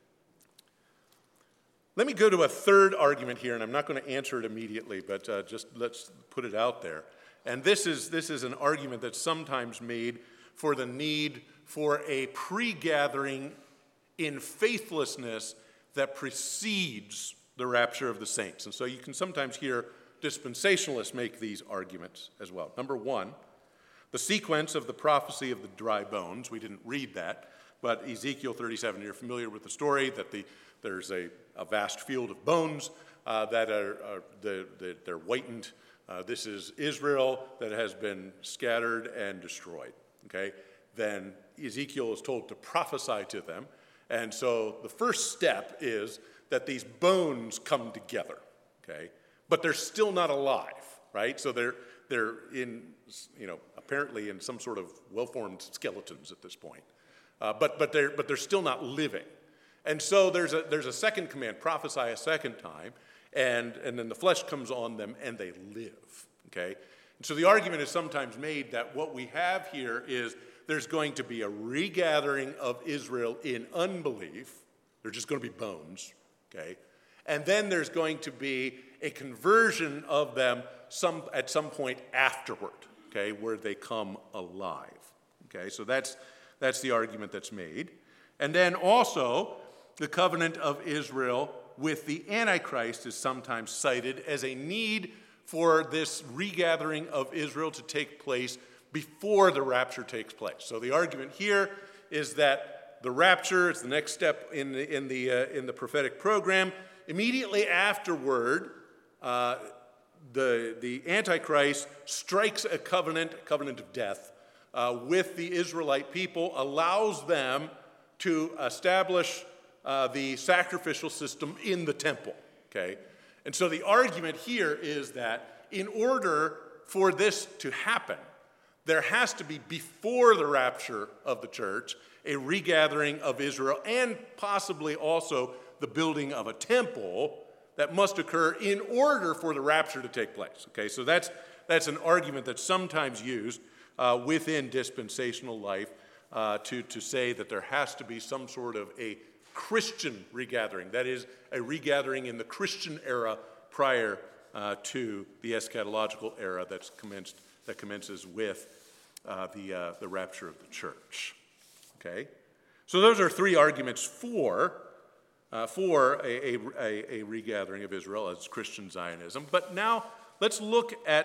Let me go to a third argument here, and I'm not going to answer it immediately, but uh, just let's put it out there. And this is, this is an argument that's sometimes made for the need for a pre-gathering in faithlessness that precedes the rapture of the saints. And so you can sometimes hear dispensationalists make these arguments as well. Number one, the sequence of the prophecy of the dry bones. We didn't read that, but Ezekiel thirty-seven, you're familiar with the story that the, there's a, a vast field of bones uh, that are, are the, the, they're whitened. Uh, this is Israel that has been scattered and destroyed. Okay, then Ezekiel is told to prophesy to them. And so the first step is that these bones come together, okay? But they're still not alive, right? So they're they're in, you know, apparently in some sort of well-formed skeletons at this point. Uh, but but they're but they're still not living. And so there's a there's a second command, prophesy a second time, and, and then the flesh comes on them and they live, okay? And so the argument is sometimes made that what we have here is there's going to be a regathering of Israel in unbelief. They're just going to be bones, okay? And then there's going to be a conversion of them some at some point afterward, okay, where they come alive, okay? So that's, that's the argument that's made. And then also, the covenant of Israel with the Antichrist is sometimes cited as a need for this regathering of Israel to take place before the rapture takes place. So the argument here is that the rapture is the next step in the, in the, uh, in the prophetic program. Immediately afterward, uh, the, the Antichrist strikes a covenant, a covenant of death, uh, with the Israelite people, allows them to establish uh, the sacrificial system in the temple, okay? And so the argument here is that in order for this to happen, there has to be, before the rapture of the church, a regathering of Israel and possibly also the building of a temple that must occur in order for the rapture to take place. Okay, so that's, that's an argument that's sometimes used uh, within dispensational life uh, to, to say that there has to be some sort of a Christian regathering, that is, a regathering in the Christian era prior uh, to the eschatological era that's commenced, that commences with uh, the, uh, the rapture of the church. Okay? So those are three arguments for, uh, for a, a, a regathering of Israel as Christian Zionism. But now let's look at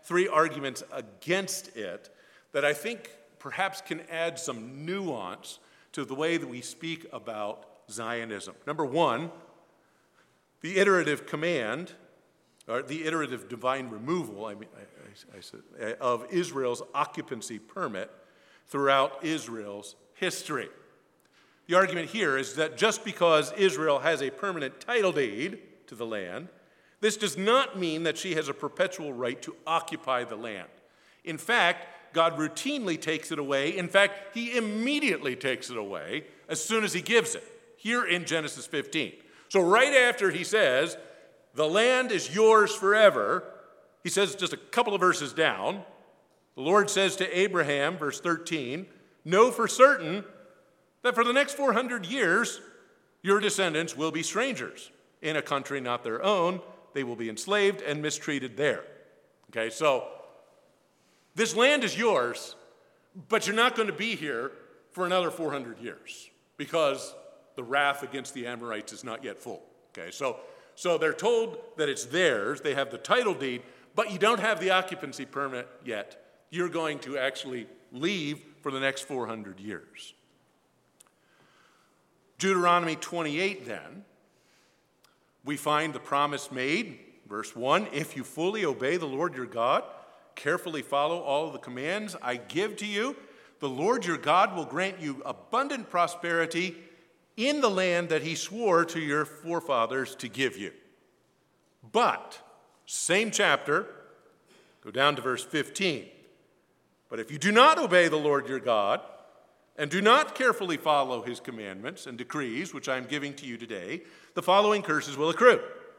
three arguments against it that I think perhaps can add some nuance to the way that we speak about Zionism. Number one, the iterative command, or the iterative divine removal, I mean, I, I, I said, of Israel's occupancy permit throughout Israel's history. The argument here is that just because Israel has a permanent title deed to the land, this does not mean that she has a perpetual right to occupy the land. In fact, God routinely takes it away. In fact, he immediately takes it away as soon as he gives it, here in Genesis fifteen. So right after he says, the land is yours forever, he says just a couple of verses down, the Lord says to Abraham, verse thirteen, know for certain that for the next four hundred years, your descendants will be strangers in a country not their own. They will be enslaved and mistreated there. Okay, so this land is yours, but you're not going to be here for another four hundred years because the wrath against the Amorites is not yet full. Okay, so, so they're told that it's theirs. They have the title deed, but you don't have the occupancy permit yet. You're going to actually leave for the next four hundred years. Deuteronomy twenty-eight, then, we find the promise made, verse one, if you fully obey the Lord your God, carefully follow all of the commands I give to you, the Lord your God will grant you abundant prosperity in the land that he swore to your forefathers to give you. But, same chapter, go down to verse fifteen. But if you do not obey the Lord your God, and do not carefully follow his commandments and decrees, which I am giving to you today, the following curses will accrue.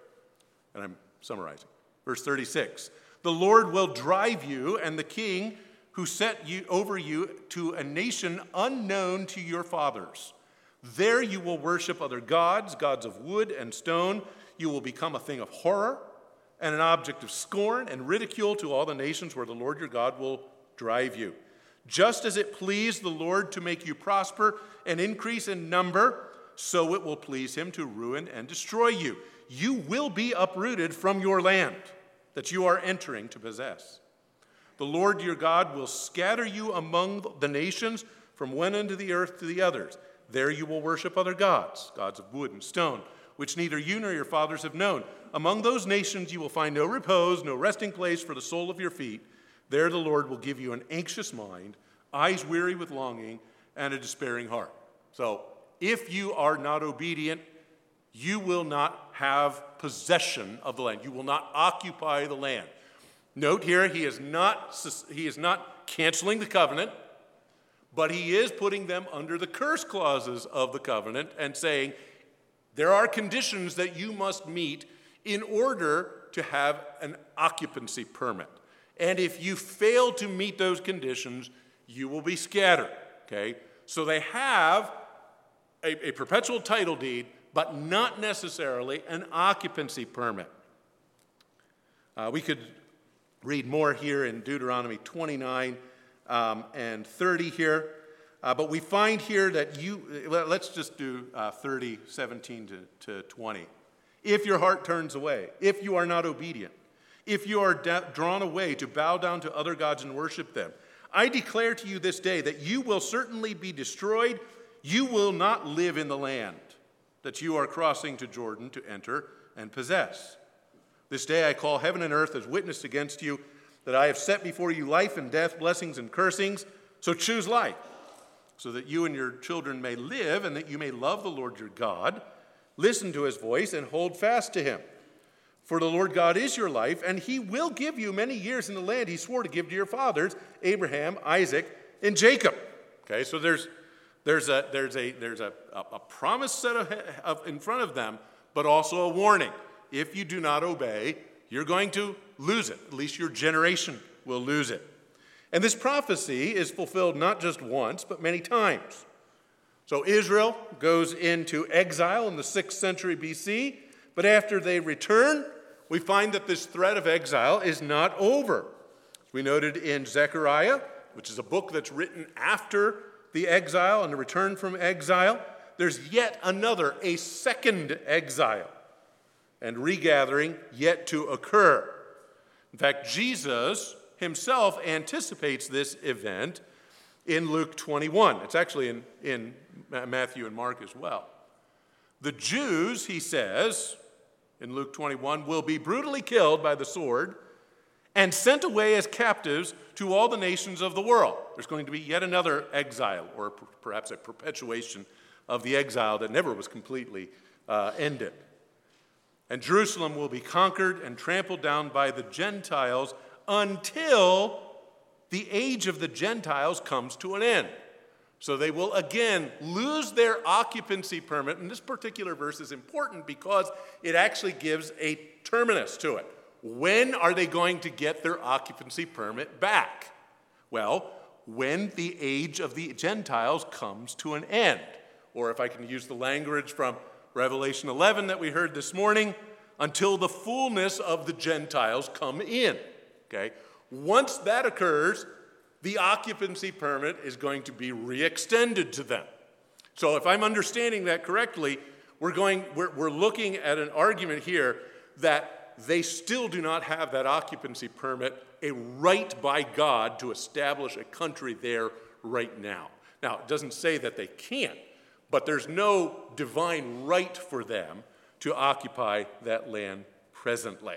And I'm summarizing. Verse thirty-six, the Lord will drive you and the king who set you over you to a nation unknown to your fathers. There you will worship other gods, gods of wood and stone. You will become a thing of horror and an object of scorn and ridicule to all the nations where the Lord your God will drive you. Just as it pleased the Lord to make you prosper and increase in number, so it will please him to ruin and destroy you. You will be uprooted from your land that you are entering to possess. The Lord your God will scatter you among the nations from one end of the earth to the others. There you will worship other gods, gods of wood and stone, which neither you nor your fathers have known. Among those nations you will find no repose, no resting place for the sole of your feet. There the Lord will give you an anxious mind, eyes weary with longing, and a despairing heart. So if you are not obedient, you will not have possession of the land. You will not occupy the land. Note here, he is not, he is not canceling the covenant, but he is putting them under the curse clauses of the covenant and saying, there are conditions that you must meet in order to have an occupancy permit. And if you fail to meet those conditions, you will be scattered, okay? So they have a, a perpetual title deed, but not necessarily an occupancy permit. Uh, we could read more here in Deuteronomy twenty-nine um, and thirty here, uh, but we find here that you, let's just do uh, thirty, seventeen to twenty. If your heart turns away, if you are not obedient, if you are da- drawn away to bow down to other gods and worship them, I declare to you this day that you will certainly be destroyed. You will not live in the land that you are crossing to Jordan to enter and possess. This day I call heaven and earth as witness against you that I have set before you life and death, blessings and cursings. So choose life, so that you and your children may live and that you may love the Lord your God, listen to his voice, and hold fast to him. For the Lord God is your life, and he will give you many years in the land he swore to give to your fathers, Abraham, Isaac, and Jacob. Okay, so there's there's a there's a there's a, a promise set of, of in front of them, but also a warning. If you do not obey, you're going to lose it. At least your generation will lose it. And this prophecy is fulfilled not just once, but many times. So Israel goes into exile in the sixth century B C, but after they return, we find that this threat of exile is not over. As we noted in Zechariah, which is a book that's written after the exile and the return from exile, there's yet another, a second exile and regathering yet to occur. In fact, Jesus himself anticipates this event in Luke twenty-one. It's actually in, in Matthew and Mark as well. The Jews, he says, in Luke twenty-one, will be brutally killed by the sword and sent away as captives to all the nations of the world. There's going to be yet another exile, or perhaps a perpetuation of the exile that never was completely uh, ended. And Jerusalem will be conquered and trampled down by the Gentiles until the age of the Gentiles comes to an end. So they will again lose their occupancy permit. And this particular verse is important because it actually gives a terminus to it. When are they going to get their occupancy permit back? Well, when the age of the Gentiles comes to an end. Or if I can use the language from Revelation eleven that we heard this morning, until the fullness of the Gentiles come in. Okay? Once that occurs, the occupancy permit is going to be re-extended to them. So if I'm understanding that correctly, we're going, we're, we're looking at an argument here that they still do not have that occupancy permit, a right by God to establish a country there right now. Now, it doesn't say that they can't, but there's no divine right for them to occupy that land presently.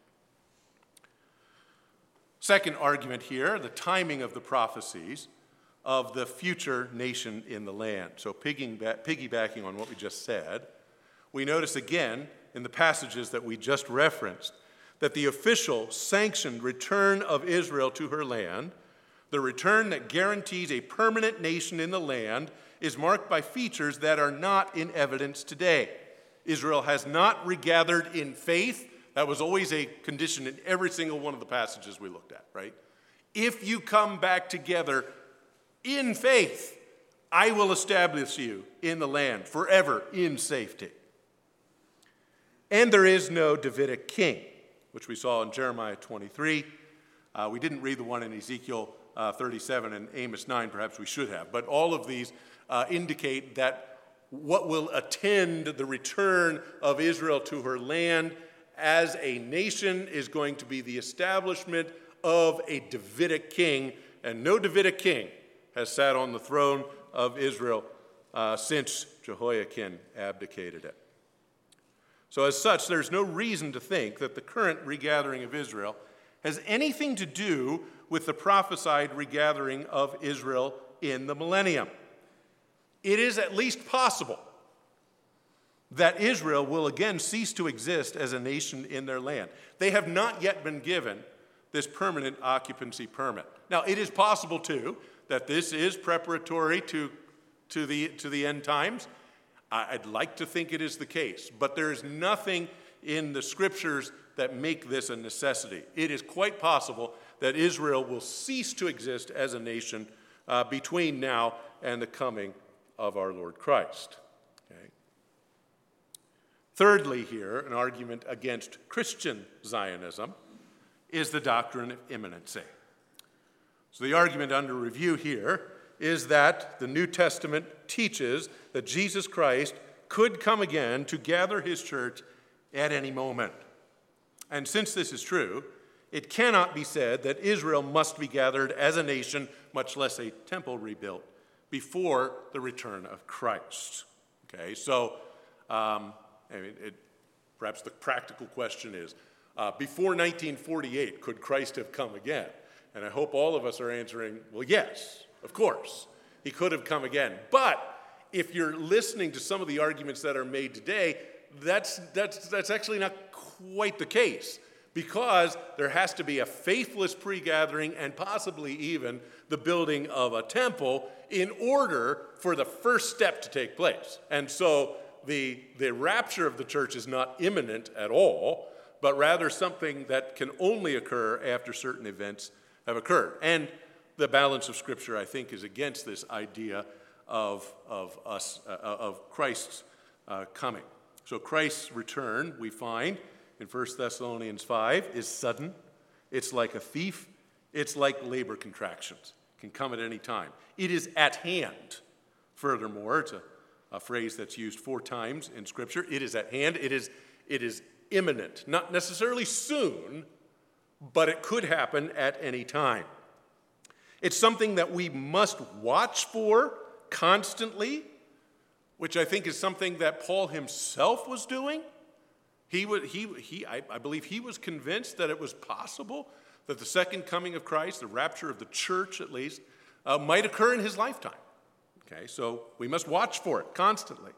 Second argument here, the timing of the prophecies of the future nation in the land. So piggybacking on what we just said, we notice again in the passages that we just referenced that the official sanctioned return of Israel to her land, the return that guarantees a permanent nation in the land, is marked by features that are not in evidence today. Israel has not regathered in faith. That was always a condition in every single one of the passages we looked at, right? If you come back together in faith, I will establish you in the land forever in safety. And there is no Davidic king, which we saw in Jeremiah twenty-three. Uh, we didn't read the one in Ezekiel uh, thirty-seven and Amos nine, perhaps we should have. But all of these uh, indicate that what will attend the return of Israel to her land as a nation is going to be the establishment of a Davidic king, and no Davidic king has sat on the throne of Israel uh, since Jehoiakim abdicated it. So as such, there's no reason to think that the current regathering of Israel has anything to do with the prophesied regathering of Israel in the millennium. It is at least possible that Israel will again cease to exist as a nation in their land. They have not yet been given this permanent occupancy permit. Now, it is possible, too, that this is preparatory to, to, the, to the end times. I'd like to think it is the case, but there is nothing in the scriptures that make this a necessity. It is quite possible that Israel will cease to exist as a nation uh, between now and the coming of our Lord Christ. Okay. Thirdly here, an argument against Christian Zionism is the doctrine of imminency. So the argument under review here is that the New Testament teaches that Jesus Christ could come again to gather his church at any moment. And since this is true, it cannot be said that Israel must be gathered as a nation, much less a temple rebuilt, before the return of Christ. Okay, so um, I mean, it, perhaps the practical question is, uh, before nineteen forty-eight, could Christ have come again? And I hope all of us are answering, well, yes, of course, he could have come again. But if you're listening to some of the arguments that are made today, that's, that's, that's actually not quite the case, because there has to be a faithless pre-gathering and possibly even the building of a temple in order for the first step to take place. And so the, the rapture of the church is not imminent at all, but rather something that can only occur after certain events have occurred. And the balance of Scripture, I think, is against this idea of, of, us, uh, of Christ's uh, coming. So Christ's return, we find in First Thessalonians five, is sudden. It's like a thief. It's like labor contractions. It can come at any time. It is at hand. Furthermore, it's a, a phrase that's used four times in Scripture. It is at hand. It is, it is imminent. Not necessarily soon, but it could happen at any time. It's something that we must watch for constantly, which I think is something that Paul himself was doing. He would, he, he, I, I believe he was convinced that it was possible that the second coming of Christ, the rapture of the church at least, uh, might occur in his lifetime. Okay, so we must watch for it constantly.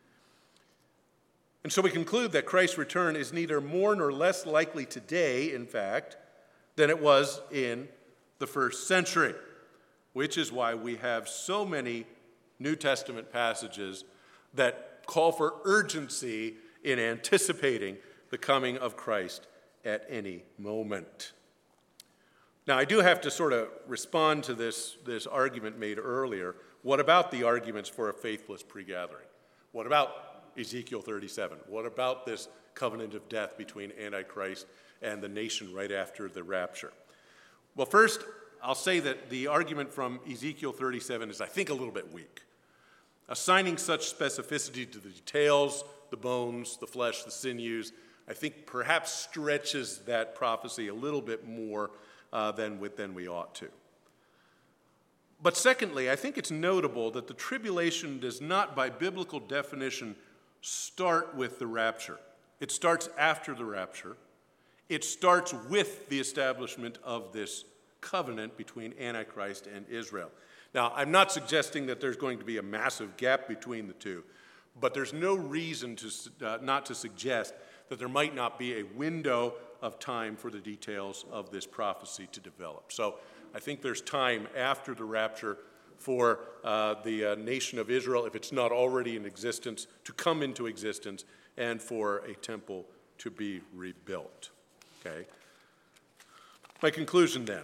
And so we conclude that Christ's return is neither more nor less likely today, in fact, than it was in the first century, which is why we have so many New Testament passages that call for urgency in anticipating the coming of Christ at any moment. Now, I do have to sort of respond to this, this argument made earlier. What about the arguments for a faithless pregathering? What about Ezekiel thirty-seven? What about this covenant of death between Antichrist and the nation right after the rapture? Well, first, I'll say that the argument from Ezekiel thirty-seven is, I think, a little bit weak. Assigning such specificity to the details, the bones, the flesh, the sinews, I think perhaps stretches that prophecy a little bit more uh, than, than we ought to. But secondly, I think it's notable that the tribulation does not, by biblical definition, start with the rapture. It starts after the rapture. It starts with the establishment of this covenant between Antichrist and Israel. Now, I'm not suggesting that there's going to be a massive gap between the two, but there's no reason to uh, not to suggest that there might not be a window of time for the details of this prophecy to develop. So I think there's time after the rapture for uh, the uh, nation of Israel, if it's not already in existence, to come into existence and for a temple to be rebuilt. Okay. My conclusion then.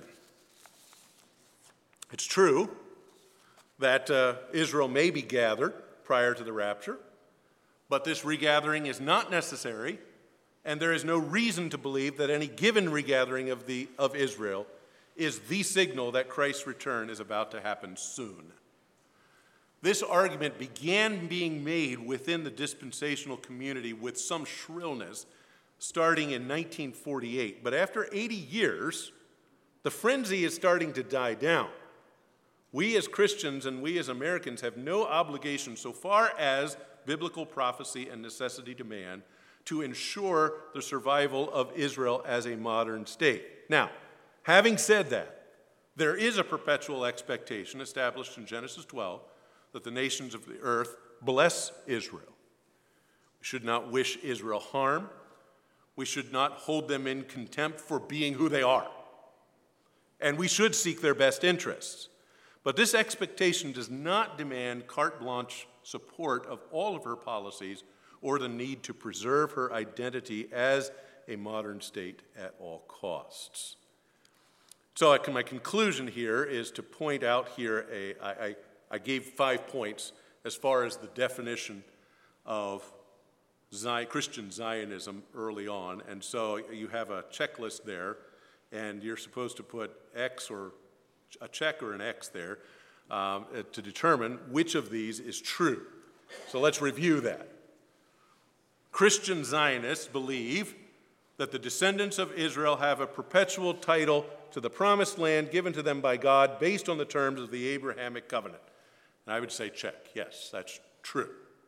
It's true that uh, Israel may be gathered prior to the rapture, but this regathering is not necessary, and there is no reason to believe that any given regathering of, the, of Israel is the signal that Christ's return is about to happen soon. This argument began being made within the dispensational community with some shrillness starting in nineteen forty-eight, but after eighty years, the frenzy is starting to die down. We as Christians and we as Americans have no obligation, so far as biblical prophecy and necessity demand, to ensure the survival of Israel as a modern state. Now, having said that, there is a perpetual expectation established in Genesis twelve that the nations of the earth bless Israel. We should not wish Israel harm. We should not hold them in contempt for being who they are. And we should seek their best interests. But this expectation does not demand carte blanche support of all of her policies or the need to preserve her identity as a modern state at all costs. So my conclusion here is to point out here, a, I, I, I gave five points as far as the definition of Zion, Christian Zionism early on. And so you have a checklist there, and you're supposed to put X or a check or an X there um, to determine which of these is true. So let's review that. Christian Zionists believe that the descendants of Israel have a perpetual title to the promised land given to them by God based on the terms of the Abrahamic covenant. And I would say check. Yes, that's true.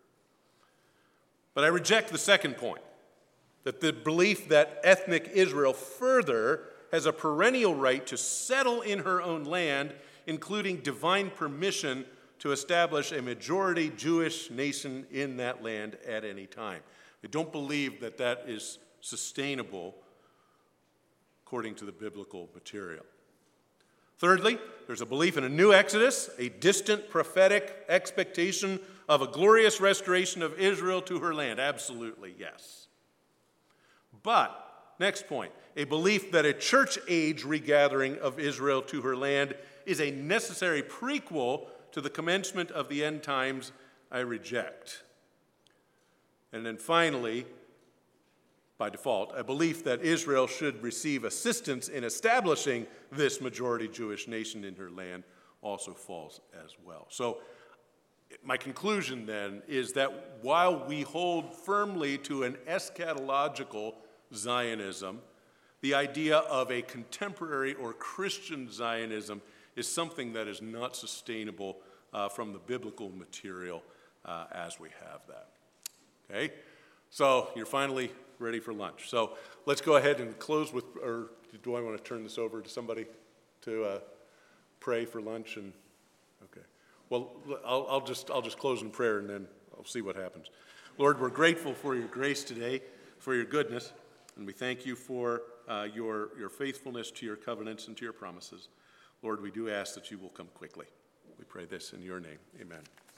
But I reject the second point, that the belief that ethnic Israel further has a perennial right to settle in her own land, including divine permission to establish a majority Jewish nation in that land at any time. I don't believe that that is sustainable according to the biblical material. Thirdly, there's a belief in a new Exodus, a distant prophetic expectation of a glorious restoration of Israel to her land. Absolutely, yes. But, next point, a belief that a church age regathering of Israel to her land is a necessary prequel to the commencement of the end times, I reject. And then finally, by default, a belief that Israel should receive assistance in establishing this majority Jewish nation in her land also falls as well. So my conclusion then is that while we hold firmly to an eschatological Zionism, The idea of a contemporary or Christian Zionism is something that is not sustainable uh, from the biblical material uh, as we have that. Okay? So you're finally ready for lunch. So let's go ahead and close with, or do I want to turn this over to somebody to uh, pray for lunch? And okay. Well, I'll, I'll just I'll just close in prayer and then I'll see what happens. Lord, we're grateful for your grace today, for your goodness, and we thank you for uh, your your faithfulness to your covenants and to your promises. Lord, we do ask that you will come quickly. We pray this in your name. Amen.